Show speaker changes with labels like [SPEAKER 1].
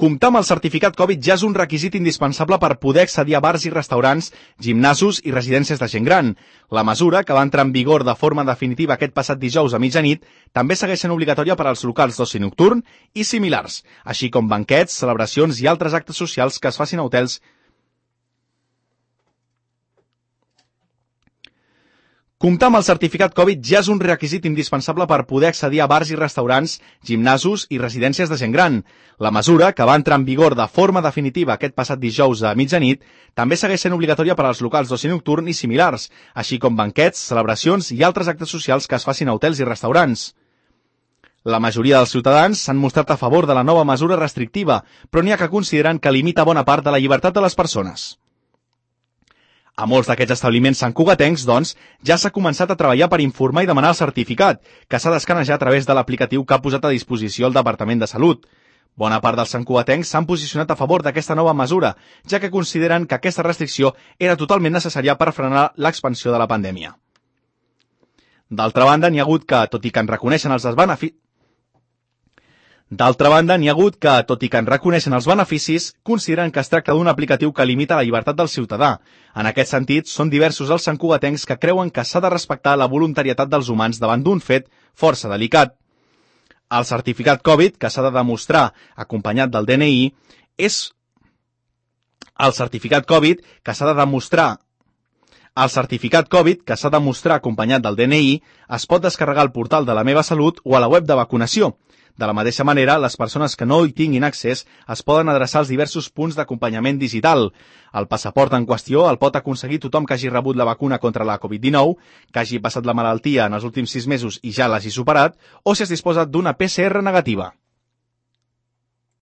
[SPEAKER 1] Comptar amb el certificat Covid ja és un requisit indispensable per poder accedir a bars i restaurants, gimnasos i residències de gent gran. La mesura, que va entrar en vigor de forma definitiva aquest passat dijous a mitjanit, també segueix sent obligatòria per als locals d'oci nocturn i similars, així com banquets, celebracions i altres actes socials que es facin a hotels. Comptar amb el certificat Covid ja és un requisit indispensable per poder accedir a bars i restaurants, gimnasos i residències de gent gran. La mesura, que va entrar en vigor de forma definitiva aquest passat dijous a mitjanit, també segueix sent obligatòria per als locals d'oci nocturn i similars, així com banquets, celebracions i altres actes socials que es facin a hotels i restaurants. La majoria dels ciutadans s'han mostrat a favor de la nova mesura restrictiva, però n'hi ha que consideren que limita bona part de la llibertat de les persones. A molts d'aquests establiments santcugatencs, doncs, ja s'ha començat a treballar per informar i demanar el certificat, que s'ha d'escanejar a través de l'aplicatiu que ha posat a disposició el Departament de Salut. Bona part dels santcugatencs s'han posicionat a favor d'aquesta nova mesura, ja que consideren que aquesta restricció era totalment necessària per frenar l'expansió de la pandèmia. D'altra banda, n'hi ha hagut que, tot i que en reconeixen els beneficis, consideren que es tracta d'un aplicatiu que limita la llibertat del ciutadà. En aquest sentit, són diversos els santcugatencs que creuen que s'ha de respectar la voluntarietat dels humans davant d'un fet força delicat. El certificat Covid, que s'ha de demostrar acompanyat del DNI, El certificat Covid, que s'ha de demostrar acompanyat del DNI, es pot descarregar al portal de la Meva Salut o a la web de vacunació. De la mateixa manera, les persones que no hi tinguin accés es poden adreçar als diversos punts d'acompanyament digital. El passaport en qüestió el pot aconseguir tothom que hagi rebut la vacuna contra la Covid-19, que hagi passat la malaltia en els últims 6 mesos i ja l'hagi superat, o si es disposa d'una PCR negativa.